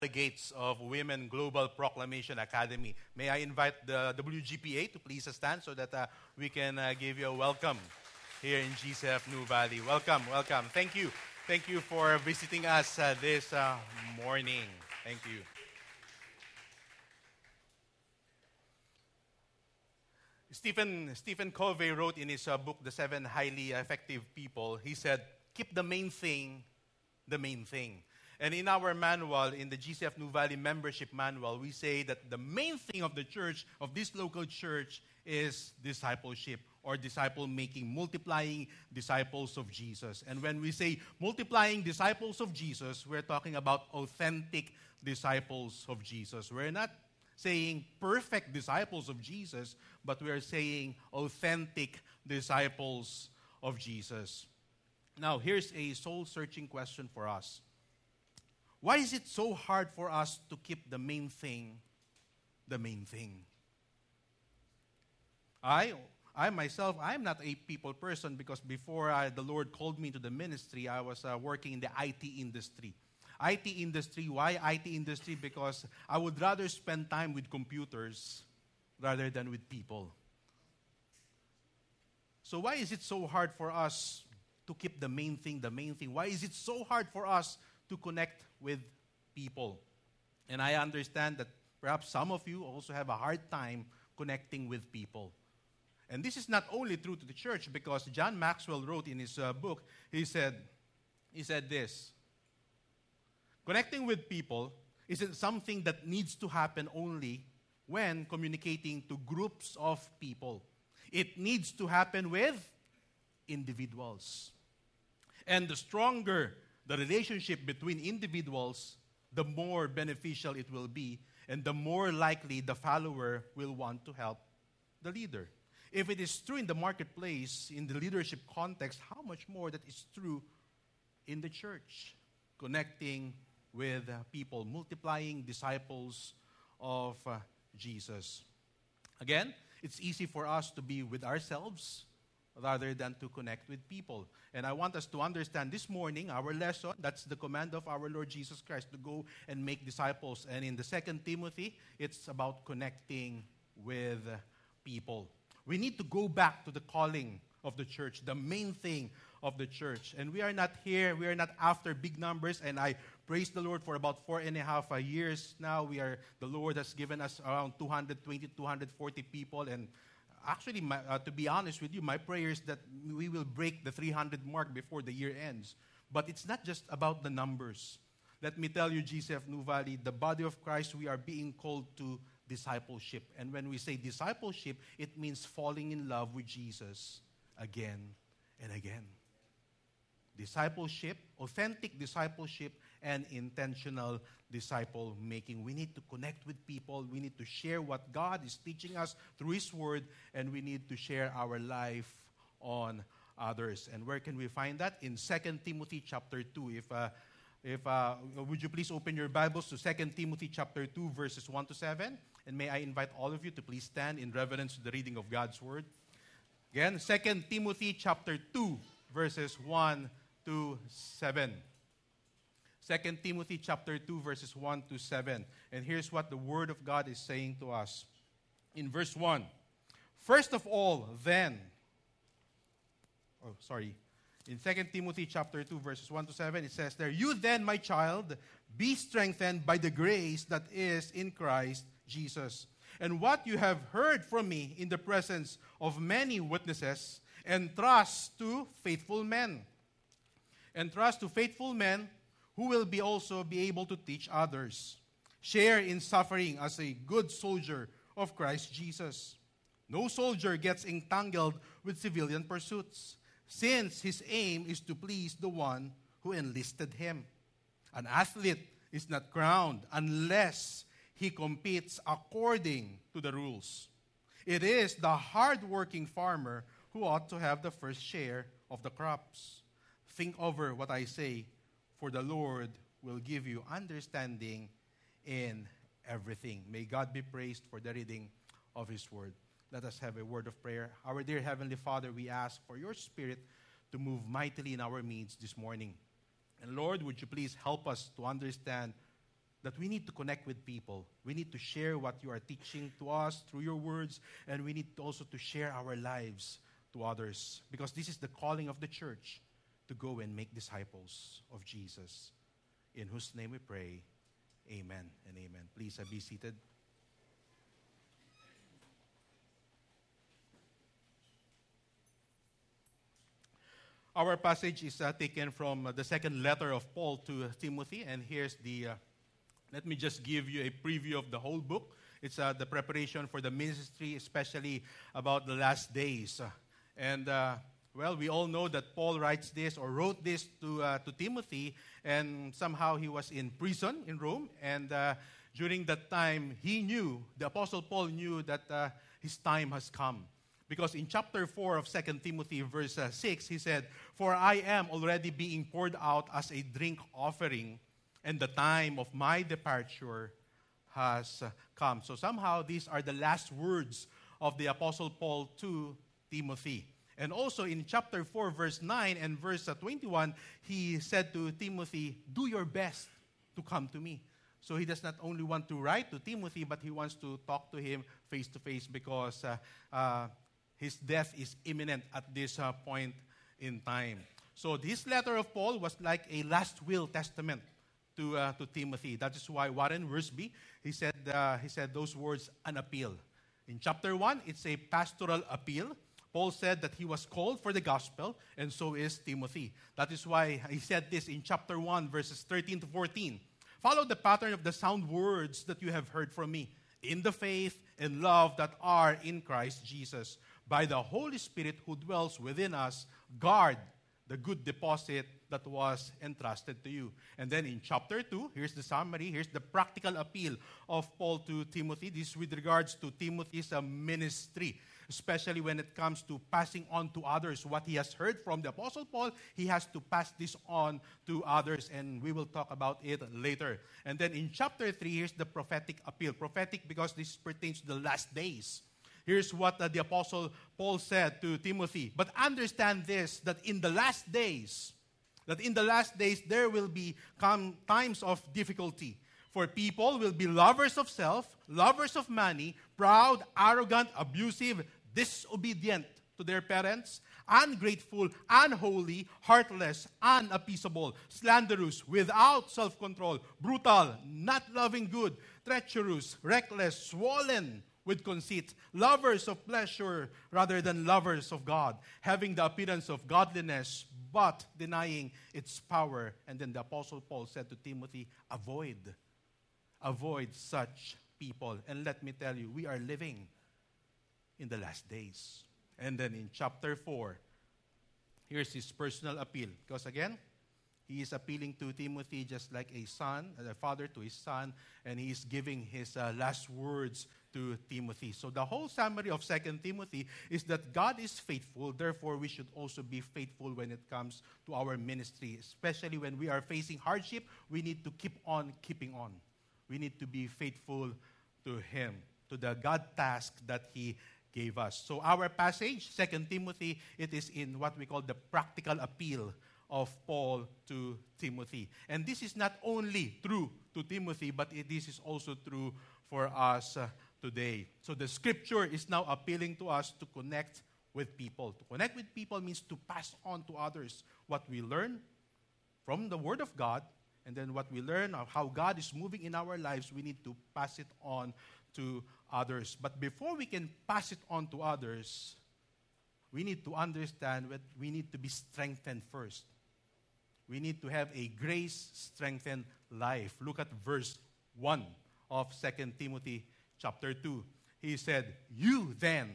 delegates of Women Global Proclamation Academy. May I invite the WGPA to please stand so that we can give you a welcome here in GCF New Valley. Welcome, welcome. Thank you. Thank you for visiting us this morning. Thank you. Stephen Covey wrote in his book, The Seven Highly Effective People, he said, keep the main thing the main thing. And in our manual, in the GCF New Valley membership manual, we say that the main thing of the church, of this local church, is discipleship or disciple making, multiplying disciples of Jesus. And when we say multiplying disciples of Jesus, we're talking about authentic disciples of Jesus. We're not saying perfect disciples of Jesus, but we are saying authentic disciples of Jesus. Now, here's a soul-searching question for us. Why is it so hard for us to keep the main thing the main thing? I myself, I'm not a people person because before the Lord called me to the ministry, I was working in the IT industry. IT industry, why IT industry? Because I would rather spend time with computers rather than with people. So why is it so hard for us to keep the main thing the main thing? Why is it so hard for us to connect with people? And I understand that perhaps some of you also have a hard time connecting with people. And this is not only true to the church, because John Maxwell wrote in his book, he said this: connecting with people isn't something that needs to happen only when communicating to groups of people. It needs to happen with individuals. And the stronger the relationship between individuals, the more beneficial it will be, and the more likely the follower will want to help the leader. If it is true in the marketplace, in the leadership context, how much more that is true in the church? Connecting with people, multiplying disciples of Jesus. Again, it's easy for us to be with ourselves rather than to connect with people. And I want us to understand this morning, our lesson, that's the command of our Lord Jesus Christ, to go and make disciples. And in the 2 Timothy, it's about connecting with people. We need to go back to the calling of the church, the main thing of the church. And we are not here, we are not after big numbers. And I praise the Lord for about 4.5 years now. The Lord has given us around 220, 240 people. And actually, to be honest with you, my prayer is that we will break the 300 mark before the year ends. But it's not just about the numbers. Let me tell you, GCF New Valley, the body of Christ, we are being called to discipleship. And when we say discipleship, it means falling in love with Jesus again and again. Discipleship, authentic discipleship, and intentional disciple making. We need to connect with people. We need to share what God is teaching us through His Word, and we need to share our life on others. And where can we find that? In 2 Timothy chapter 2. Would you please open your Bibles to 2 Timothy chapter 2, verses 1 to 7? And may I invite all of you to please stand in reverence to the reading of God's Word. Again, 2 Timothy chapter 2, verses 1 to 7. 2 Timothy chapter 2, verses 1 to 7. And here's what the Word of God is saying to us. In verse 1, first of all, then, in 2 Timothy chapter 2, verses 1 to 7, it says there, you then, my child, be strengthened by the grace that is in Christ Jesus. And what you have heard from me in the presence of many witnesses, entrust to faithful men. Entrust to faithful men who will also be able to teach others. Share in suffering as a good soldier of Christ Jesus. No soldier gets entangled with civilian pursuits, since his aim is to please the one who enlisted him. An athlete is not crowned unless he competes according to the rules. It is the hard-working farmer who ought to have the first share of the crops. Think over what I say, for the Lord will give you understanding in everything. May God be praised for the reading of His Word. Let us have a word of prayer. Our dear Heavenly Father, we ask for your Spirit to move mightily in our midst this morning. And Lord, would you please help us to understand that we need to connect with people. We need to share what you are teaching to us through your words, and we need also to share our lives to others, because this is the calling of the church, to go and make disciples of Jesus, in whose name we pray. Amen and amen. Please be seated. Our passage is taken from the second letter of Paul to Timothy, and here's let me just give you a preview of the whole book. It's the preparation for the ministry, especially about the last days. Well, we all know that Paul writes this or wrote this to Timothy, and somehow he was in prison in Rome, and during that time, the Apostle Paul knew that his time has come. Because in chapter 4 of 2 Timothy verse 6, he said, "For I am already being poured out as a drink offering, and the time of my departure has come." So somehow these are the last words of the Apostle Paul to Timothy. And also in chapter 4 verse 9 and verse 21, he said to Timothy, "Do your best to come to me." So he does not only want to write to Timothy, but he wants to talk to him face to face, because his death is imminent at this point in time. So this letter of Paul was like a last will testament to Timothy. That is why Warren Wiersbe, he said those words, an appeal. In chapter 1, it's a pastoral appeal. Paul said that he was called for the gospel, and so is Timothy. That is why he said this in chapter 1, verses 13 to 14. "Follow the pattern of the sound words that you have heard from me, in the faith and love that are in Christ Jesus. By the Holy Spirit who dwells within us, guard the good deposit that was entrusted to you." And then in chapter 2, here's the summary, here's the practical appeal of Paul to Timothy. This is with regards to Timothy's ministry, especially when it comes to passing on to others what he has heard from the Apostle Paul. He has to pass this on to others, and we will talk about it later. And then in chapter 3, here's the prophetic appeal. Prophetic because this pertains to the last days. Here's what the Apostle Paul said to Timothy. "But understand this, that in the last days there will come times of difficulty. For people will be lovers of self, lovers of money, proud, arrogant, abusive, disobedient to their parents, ungrateful, unholy, heartless, unappeasable, slanderous, without self-control, brutal, not loving good, treacherous, reckless, swollen with conceit, lovers of pleasure rather than lovers of God, having the appearance of godliness, but denying its power." And then the Apostle Paul said to Timothy, avoid such people. And let me tell you, we are living in the last days. And then in chapter 4, here's his personal appeal. Because again, he is appealing to Timothy just like a father to his son, and he is giving his last words to Timothy. So the whole summary of 2 Timothy is that God is faithful, therefore we should also be faithful when it comes to our ministry. Especially when we are facing hardship, we need to keep on keeping on. We need to be faithful to Him, to the God task that He gave us. So our passage, 2 Timothy, it is in what we call the practical appeal of Paul to Timothy. And this is not only true to Timothy, but this is also true for us today. So the scripture is now appealing to us to connect with people. To connect with people means to pass on to others what we learn from the Word of God, and then what we learn of how God is moving in our lives, we need to pass it on to others. But before we can pass it on to others, we need to understand that we need to be strengthened first. We need to have a grace-strengthened life. Look at verse 1 of 2 Timothy chapter 2. He said, You then,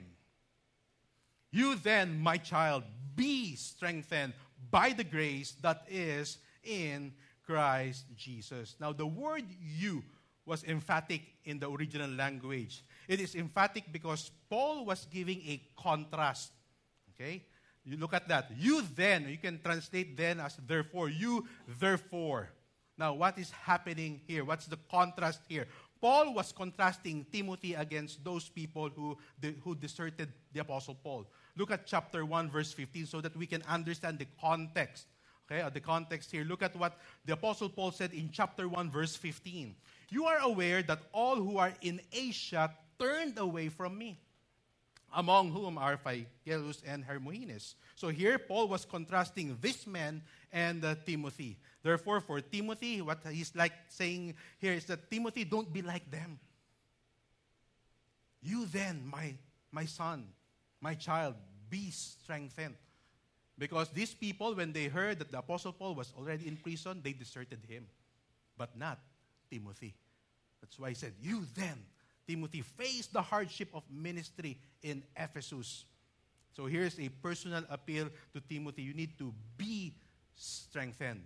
my child, be strengthened by the grace that is in Christ Jesus." Now, the word "you" was emphatic in the original language. It is emphatic because Paul was giving a contrast. Okay? You look at that. You then, you can translate then as therefore. You, therefore. Now, what is happening here? What's the contrast here? Paul was contrasting Timothy against those people who deserted the Apostle Paul. Look at chapter 1, verse 15, so that we can understand the context Okay, the context here, look at what the Apostle Paul said in chapter 1, verse 15. You are aware that all who are in Asia turned away from me, among whom are Phygelus and Hermogenes. So here, Paul was contrasting this man and Timothy. Therefore, for Timothy, what he's like saying here is that, Timothy, don't be like them. You then, my son, my child, be strengthened. Because these people, when they heard that the Apostle Paul was already in prison, they deserted him. But not Timothy. That's why he said, you then, Timothy, face the hardship of ministry in Ephesus. So here's a personal appeal to Timothy. You need to be strengthened.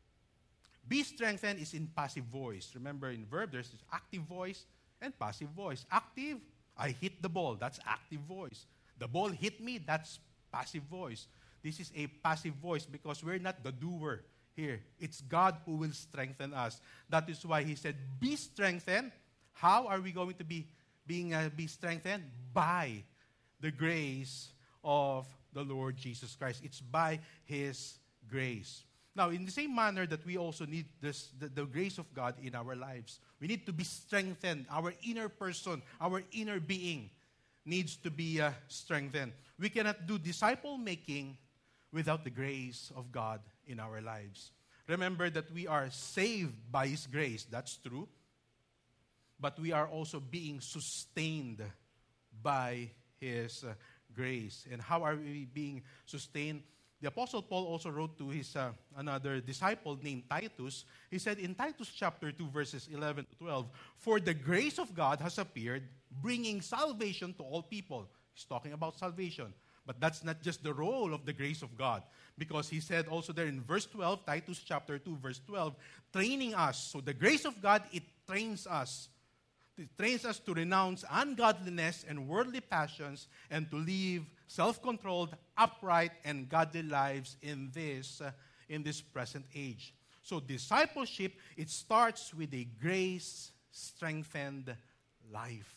Be strengthened is in passive voice. Remember, in verb, there's this active voice and passive voice. Active, I hit the ball. That's active voice. The ball hit me. That's passive voice. This is a passive voice because we're not the doer here. It's God who will strengthen us. That is why he said, be strengthened. How are we going to be strengthened? By the grace of the Lord Jesus Christ. It's by His grace. Now, in the same manner that we also need the grace of God in our lives, we need to be strengthened. Our inner person, our inner being needs to be strengthened. We cannot do disciple making without the grace of God in our lives. Remember that we are saved by His grace. That's true. But we are also being sustained by His grace. And how are we being sustained? The Apostle Paul also wrote to his another disciple named Titus. He said in Titus chapter 2, verses 11 to 12, for the grace of God has appeared, bringing salvation to all people. He's talking about salvation. But that's not just the role of the grace of God. Because he said also there in verse 12, Titus chapter 2, verse 12, training us. So the grace of God, it trains us. It trains us to renounce ungodliness and worldly passions and to live self-controlled, upright, and godly lives in this present age. So discipleship, it starts with a grace-strengthened life.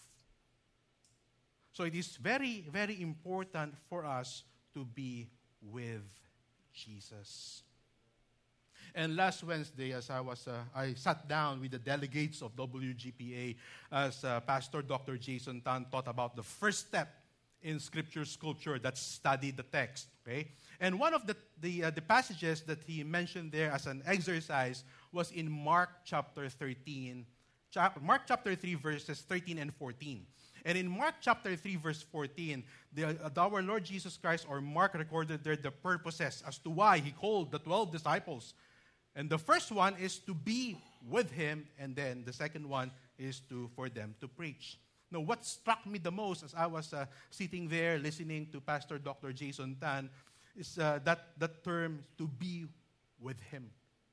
So it is very, very important for us to be with Jesus. And last Wednesday, as I sat down with the delegates of WGPA, as Pastor Dr. Jason Tan taught about the first step in Scripture sculpture, that's study the text. Okay, and one of the passages that he mentioned there as an exercise was in Mark chapter 13, Mark chapter 3, verses 13 and 14. And in Mark chapter 3, verse 14, our Lord Jesus Christ, or Mark, recorded there the purposes as to why he called the 12 disciples. And the first one is to be with him, and then the second one is for them to preach. Now, what struck me the most as I was sitting there listening to Pastor Dr. Jason Tan is that term, to be with him.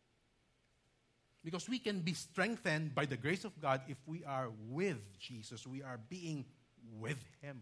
Because we can be strengthened by the grace of God if we are with Jesus. We are being with Him.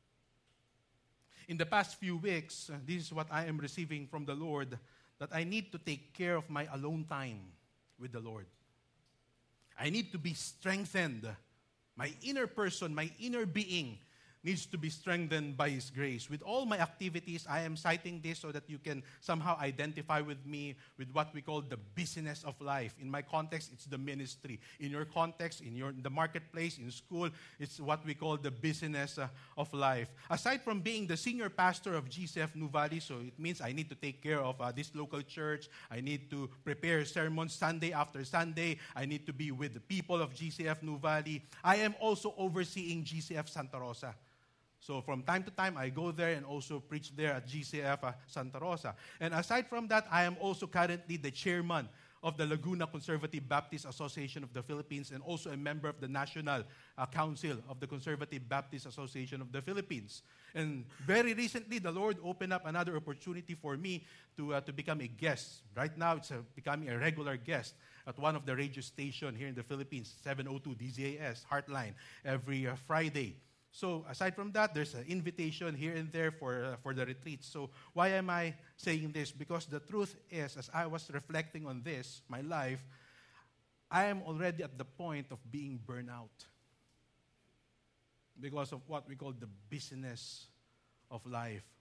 In the past few weeks, this is what I am receiving from the Lord, that I need to take care of my alone time with the Lord. I need to be strengthened. My inner person, my inner being needs to be strengthened by His grace. With all my activities, I am citing this so that you can somehow identify with me with what we call the busyness of life. In my context, it's the ministry. In your context, in the marketplace, in school, it's what we call the busyness of life. Aside from being the senior pastor of GCF New Valley, so it means I need to take care of this local church. I need to prepare sermons Sunday after Sunday. I need to be with the people of GCF New Valley. I am also overseeing GCF Santa Rosa. So from time to time, I go there and also preach there at GCF Santa Rosa. And aside from that, I am also currently the chairman of the Laguna Conservative Baptist Association of the Philippines and also a member of the National Council of the Conservative Baptist Association of the Philippines. And very recently, the Lord opened up another opportunity for me to become a guest. Right now, it's becoming a regular guest at one of the radio stations here in the Philippines, 702 DZAS, Heartline, every Friday. So aside from that, there's an invitation here and there for the retreat. So why am I saying this? Because the truth is, as I was reflecting on this, my life, I am already at the point of being burned out because of what we call the busyness of life.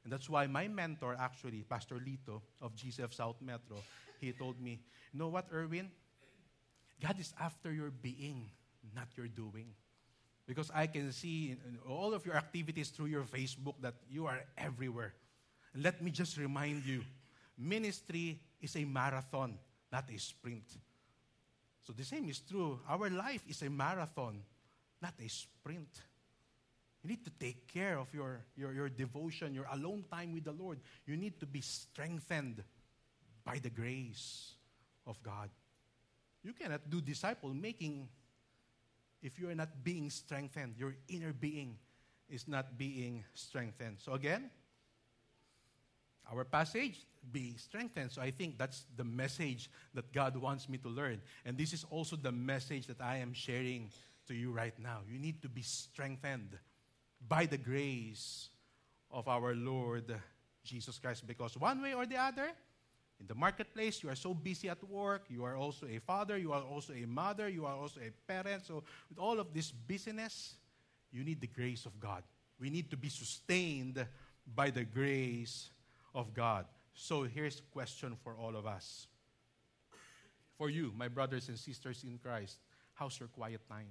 And that's why my mentor, actually, Pastor Lito of GCF South Metro, he told me, you know what, Erwin? God is after your being, not your doing. Because I can see in all of your activities through your Facebook that you are everywhere. And let me just remind you, ministry is a marathon, not a sprint. So the same is true. Our life is a marathon, not a sprint. You need to take care of your devotion, your alone time with the Lord. You need to be strengthened by the grace of God. You cannot do disciple making if you are not being strengthened. Your inner being is not being strengthened. So again, our passage, be strengthened. So I think that's the message that God wants me to learn. And this is also the message that I am sharing to you right now. You need to be strengthened by the grace of our Lord Jesus Christ. Because one way or the other, in the marketplace, you are so busy at work, you are also a father, you are also a mother, you are also a parent. So with all of this busyness, you need the grace of God. We need to be sustained by the grace of God. So here's a question for all of us. For you, my brothers and sisters in Christ, how's your quiet time?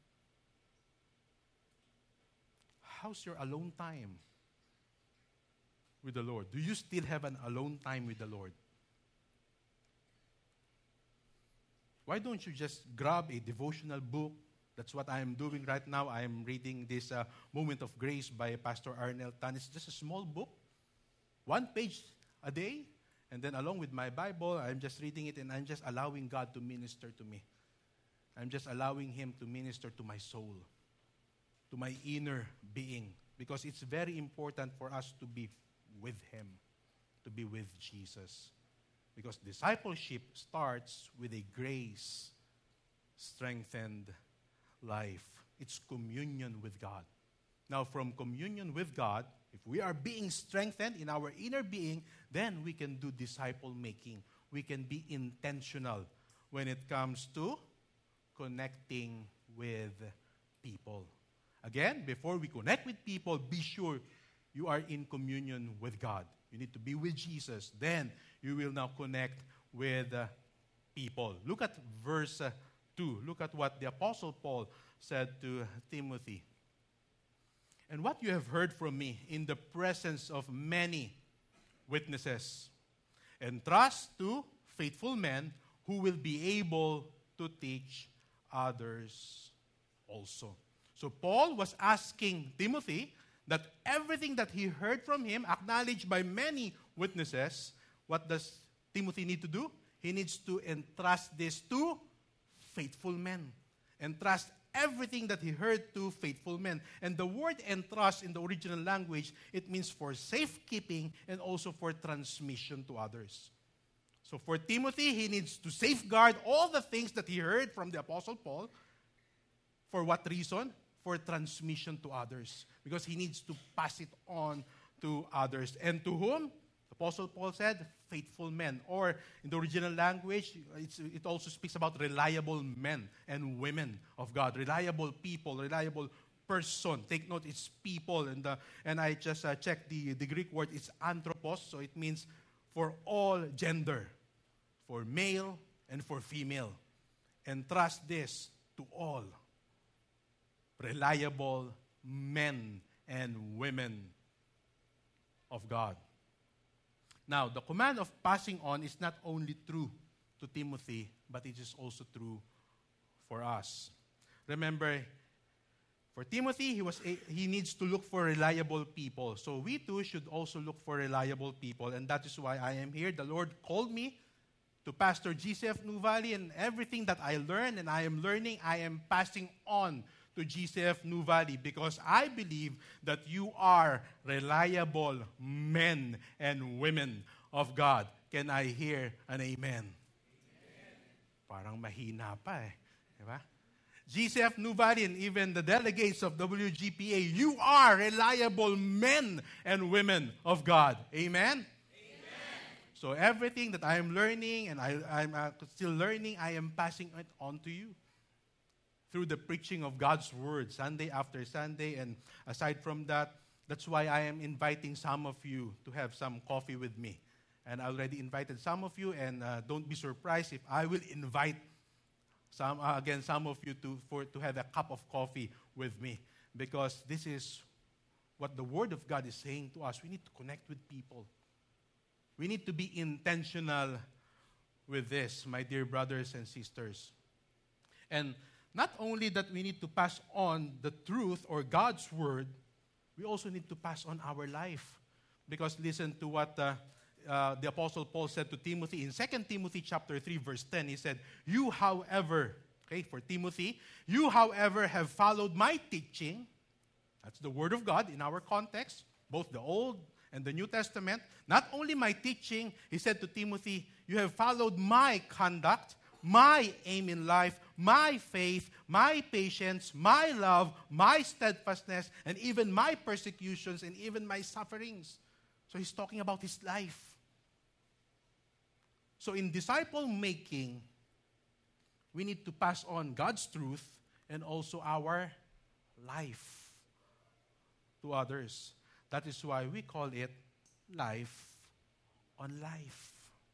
How's your alone time with the Lord? Do you still have an alone time with the Lord? Why don't you just grab a devotional book? That's what I am doing right now. I am reading this Moment of Grace by Pastor Arnel Tan. It's just a small book, 1 page a day. And then along with my Bible, I'm just reading it and I'm just allowing God to minister to me. I'm just allowing Him to minister to my soul, to my inner being. Because it's very important for us to be with Him, to be with Jesus. Because discipleship starts with a grace-strengthened life. It's communion with God. Now, from communion with God, if we are being strengthened in our inner being, then we can do disciple making. We can be intentional when it comes to connecting with people. Again, before we connect with people, be sure you are in communion with God. You need to be with Jesus. Then you will now connect with people. Look at verse 2. Look at what the Apostle Paul said to Timothy. And what you have heard from me in the presence of many witnesses, entrust to faithful men who will be able to teach others also. So Paul was asking Timothy that everything that he heard from him, acknowledged by many witnesses, what does Timothy need to do? He needs to entrust this to faithful men. Entrust everything that he heard to faithful men. And the word entrust in the original language, it means for safekeeping and also for transmission to others. So for Timothy, he needs to safeguard all the things that he heard from the Apostle Paul. For what reason? For transmission to others. Because he needs to pass it on to others. And to whom? The Apostle Paul said, faithful men. Or in the original language, it also speaks about reliable men and women of God. Reliable people, reliable person. Take note, it's people. And I just checked the Greek word. It's anthropos. So it means for all gender. For male and for female. Entrust this to all reliable men and women of God. Now, the command of passing on is not only true to Timothy, but it is also true for us. Remember, for Timothy, he needs to look for reliable people. So we too should also look for reliable people. And that is why I am here. The Lord called me to pastor GCF New Valley, and everything that I learned and I am learning, I am passing on to GCF New Valley, because I believe that you are reliable men and women of God. Can I hear an amen? Parang mahina pa eh. Diba? GCF New Valley and even the delegates of WGPA, you are reliable men and women of God. Amen? So everything that I am learning and I'm still learning, I am passing it on to you through the preaching of God's Word, Sunday after Sunday. And aside from that, That's why I am inviting some of you to have some coffee with me. And I already invited some of you, and don't be surprised if I will invite some of you to have a cup of coffee with me. Because this is what the Word of God is saying to us. We need to connect with people. We need to be intentional with this, my dear brothers and sisters. And not only that we need to pass on the truth or God's Word, we also need to pass on our life. Because listen to what the Apostle Paul said to Timothy in 2 Timothy chapter 3, verse 10. He said, you, however, for Timothy, you, however, have followed my teaching. That's the Word of God in our context, both the Old and the New Testament. Not only my teaching, he said to Timothy, you have followed my conduct, my aim in life, my faith, my patience, my love, my steadfastness, and even my persecutions and even my sufferings. So he's talking about his life. So in disciple making, we need to pass on God's truth and also our life to others. That is why we call it life on life.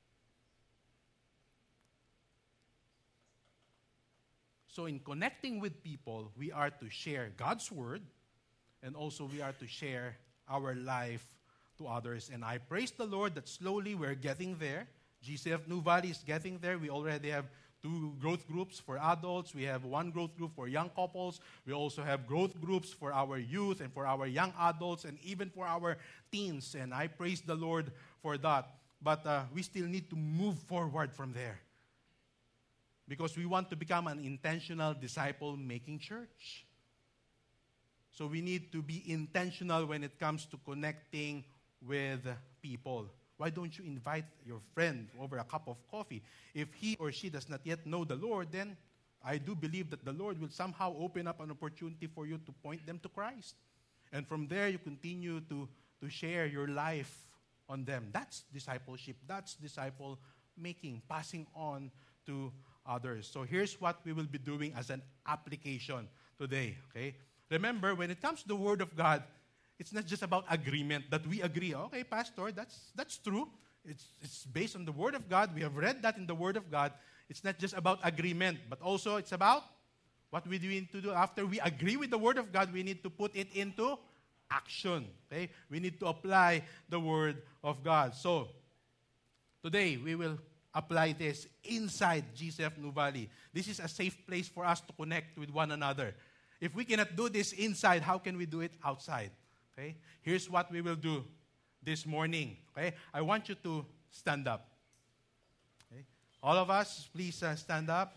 So in connecting with people, we are to share God's Word, and also we are to share our life to others. And I praise the Lord that slowly we're getting there. GCF New Valley is getting there. We already have 2 growth groups for adults. We have 1 growth group for young couples. We also have growth groups for our youth and for our young adults and even for our teens. And I praise the Lord for that. But we still need to move forward from there. Because we want to become an intentional disciple-making church. So we need to be intentional when it comes to connecting with people. Why don't you invite your friend over a cup of coffee? If he or she does not yet know the Lord, then I do believe that the Lord will somehow open up an opportunity for you to point them to Christ. And from there, you continue to share your life on them. That's discipleship. That's disciple making, passing on to others. So here's what we will be doing as an application today. Okay? Remember, when it comes to the Word of God, it's not just about agreement that we agree. Okay, Pastor, that's true. It's based on the Word of God. We have read that in the Word of God. It's not just about agreement, but also it's about what we need to do. After we agree with the Word of God, we need to put it into action. Okay? We need to apply the Word of God. So, today we will apply this inside GCF New Valley. This is a safe place for us to connect with one another. If we cannot do this inside, how can we do it outside? Okay? Here's what we will do this morning. Okay? I want you to stand up. Okay? All of us, please stand up.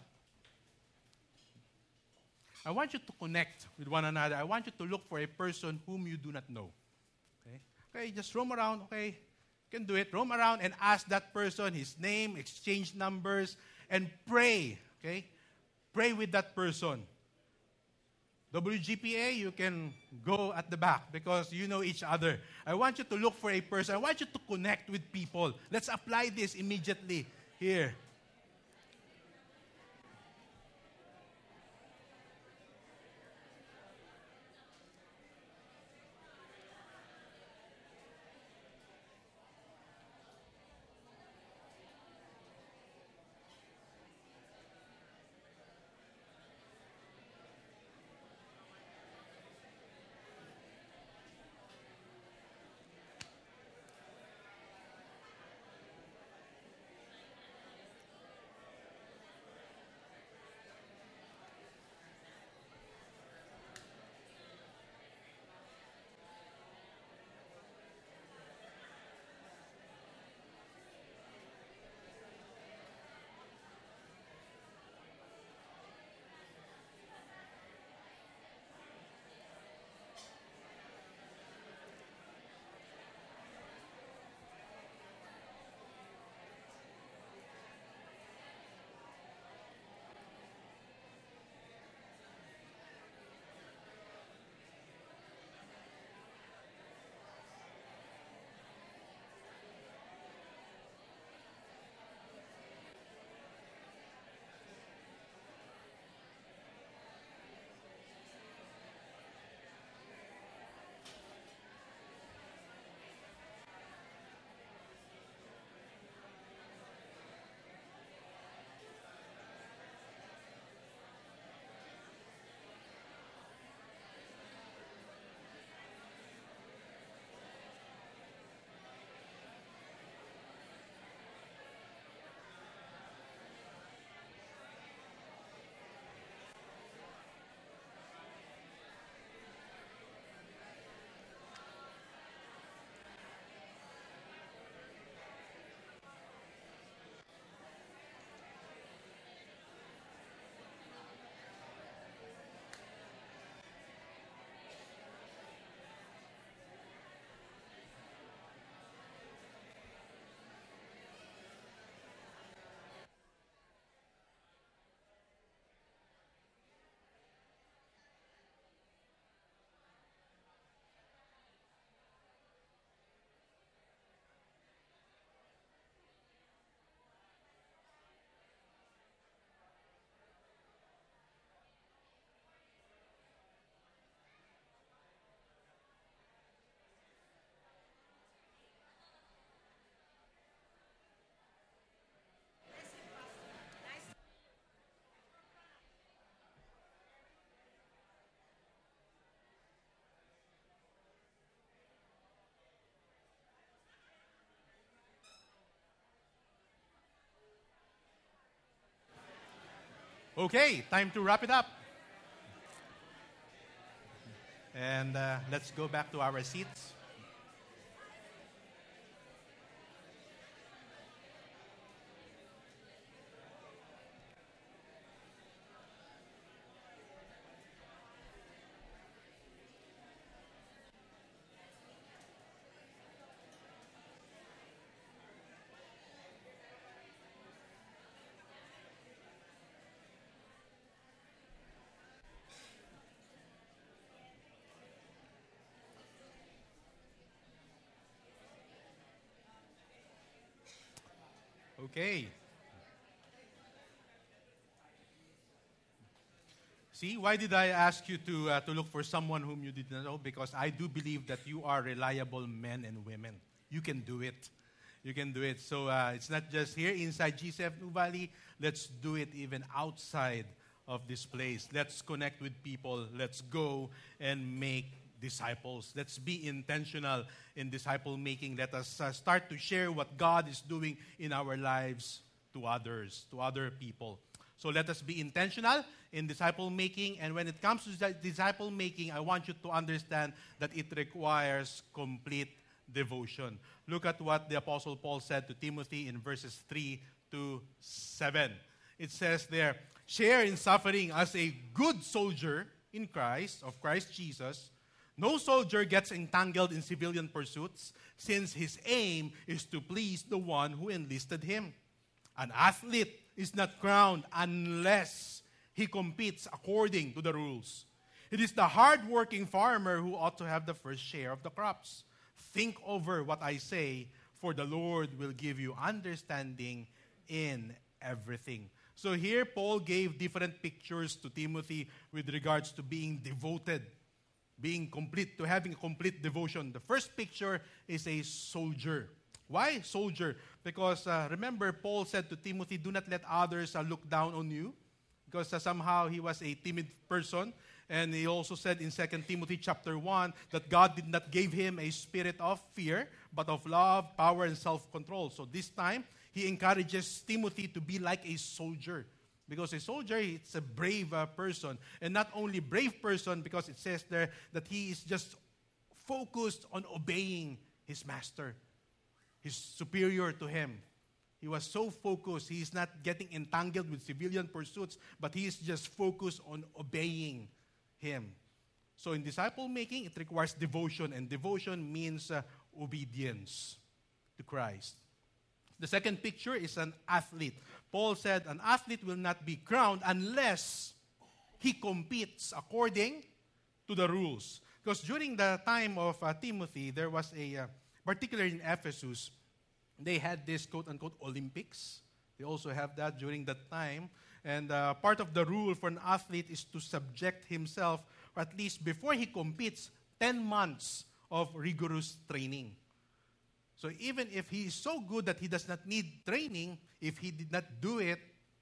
I want you to connect with one another. I want you to look for a person whom you do not know. Okay? Okay, just roam around. Okay? You can do it. Roam around and ask that person his name, exchange numbers, and pray. Okay? Pray with that person. WGPA, you can go at the back because you know each other. I want you to look for a person. I want you to connect with people. Let's apply this immediately here. Okay, time to wrap it up. And let's go back to our seats. Okay. See, why did I ask you to look for someone whom you did not know? Because I do believe that you are reliable men and women. You can do it. You can do it. So it's not just here inside GCF New Valley. Let's do it even outside of this place. Let's connect with people. Let's go and make disciples. Let's be intentional in disciple making. Let us start to share what God is doing in our lives to others, to other people. So let us be intentional in disciple making. And when it comes to disciple making, I want you to understand that it requires complete devotion. Look at what the Apostle Paul said to Timothy in verses 3 to 7. It says there, share in suffering as a good soldier in Christ, of Christ Jesus. No soldier gets entangled in civilian pursuits, since his aim is to please the one who enlisted him. An athlete is not crowned unless he competes according to the rules. It is the hard-working farmer who ought to have the first share of the crops. Think over what I say, for the Lord will give you understanding in everything. So here, Paul gave different pictures to Timothy with regards to being devoted, being complete, to having complete devotion. The first picture is a soldier. Why soldier? Because remember, Paul said to Timothy, do not let others look down on you, because somehow he was a timid person. And he also said in 2 Timothy chapter 1 that God did not give him a spirit of fear, but of love, power, and self-control. So this time, he encourages Timothy to be like a soldier. Because a soldier, it's a brave person. And not only brave person, because it says there that he is just focused on obeying his master. He's superior to him. He was so focused, he is not getting entangled with civilian pursuits, but he is just focused on obeying him. So in disciple making, it requires devotion, and devotion means obedience to Christ. The second picture is an athlete. Paul said an athlete will not be crowned unless he competes according to the rules. Because during the time of Timothy, there was particularly in Ephesus, they had this quote-unquote Olympics. They also have that during that time. And part of the rule for an athlete is to subject himself, or at least before he competes, 10 months of rigorous training. So even if he is so good that he does not need training, if he did not do it,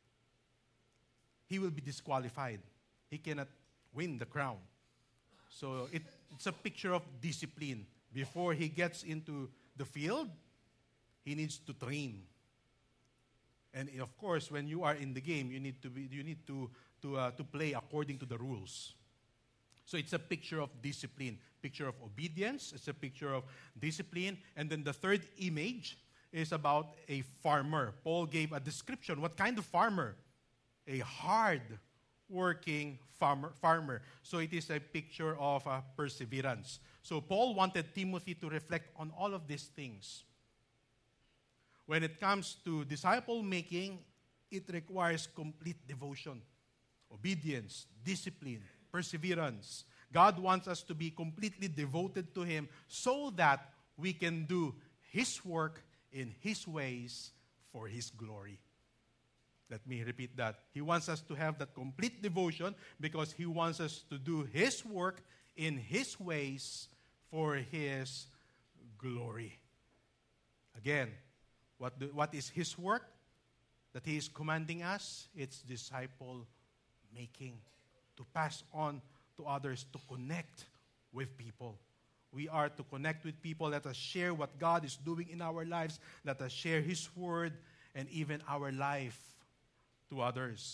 he will be disqualified. He cannot win the crown. So it's a picture of discipline. Before he gets into the field, he needs to train. And of course, when you are in the game, you need to play according to the rules. So it's a picture of discipline, picture of obedience. It's a picture of discipline. And then the third image is about a farmer. Paul gave a description. What kind of farmer? A hard-working farmer. So it is a picture of perseverance. So Paul wanted Timothy to reflect on all of these things. When it comes to disciple making, it requires complete devotion, obedience, discipline, perseverance. God wants us to be completely devoted to Him so that we can do His work in His ways for His glory. Let me repeat that. He wants us to have that complete devotion because He wants us to do His work in His ways for His glory. Again, what is His work that He is commanding us? It's disciple making, to pass on to others, to connect with people. We are to connect with people. Let us share what God is doing in our lives. Let us share His word and even our life to others.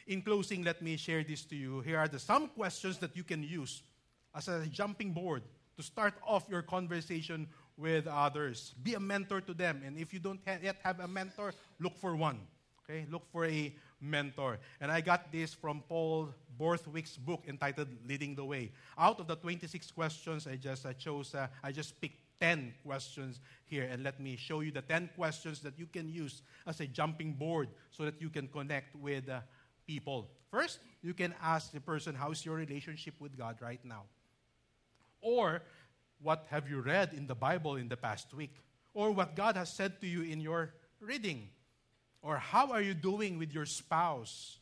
In closing, let me share this to you. Here are some questions that you can use as a jumping board to start off your conversation with others. Be a mentor to them. And if you don't yet have a mentor, look for one. Okay? Look for a mentor. And I got this from Paul Borthwick's book entitled Leading the Way. Out of the 26 questions, I just picked 10 questions here. And let me show you the 10 questions that you can use as a jumping board so that you can connect with people. First, you can ask the person, how's your relationship with God right now? Or, what have you read in the Bible in the past week? Or what God has said to you in your reading? Or how are you doing with your spouse?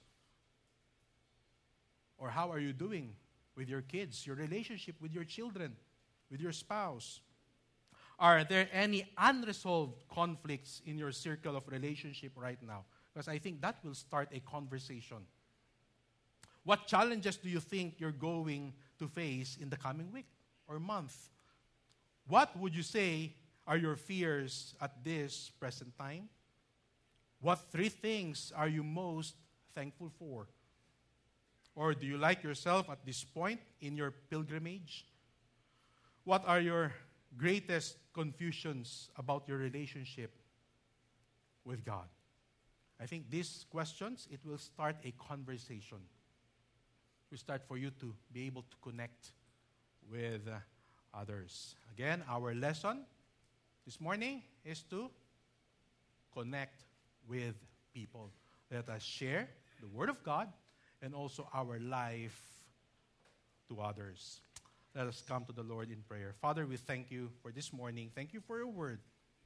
Or how are you doing with your kids, your relationship with your children, with your spouse? Are there any unresolved conflicts in your circle of relationship right now? Because I think that will start a conversation. What challenges do you think you're going to face in the coming week or month? What would you say are your fears at this present time? What 3 things are you most thankful for? Or do you like yourself at this point in your pilgrimage? What are your greatest confusions about your relationship with God? I think these questions, it will start a conversation. It will start for you to be able to connect with others. Again, our lesson this morning is to connect with people. Let us share the Word of God and also our life to others. Let us come to the Lord in prayer. Father, we thank you for this morning. Thank you for your Word.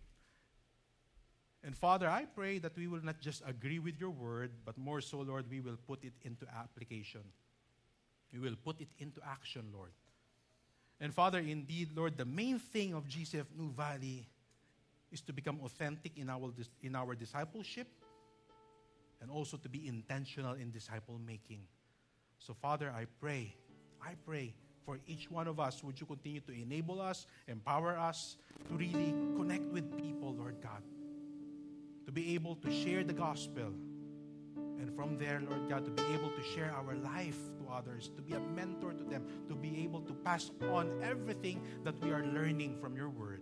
And Father, I pray that we will not just agree with your Word, but more so, Lord, we will put it into application. We will put it into action, Lord. And Father, indeed, Lord, the main thing of GCF New Valley is to become authentic in our discipleship and also to be intentional in disciple making. So Father, I pray for each one of us, would you continue to enable us, empower us to really connect with people, Lord God, to be able to share the gospel. And from there, Lord God, to be able to share our life to others, to be a mentor to them, to be able to pass on everything that we are learning from your word.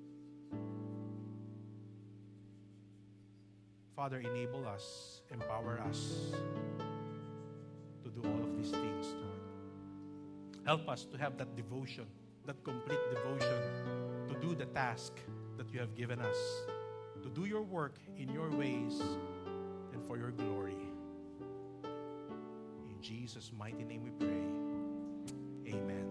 Father, enable us, empower us to do all of these things, Lord. Help us to have that devotion, that complete devotion to do the task that you have given us, to do your work in your ways and for your glory. In Jesus' mighty name we pray. Amen.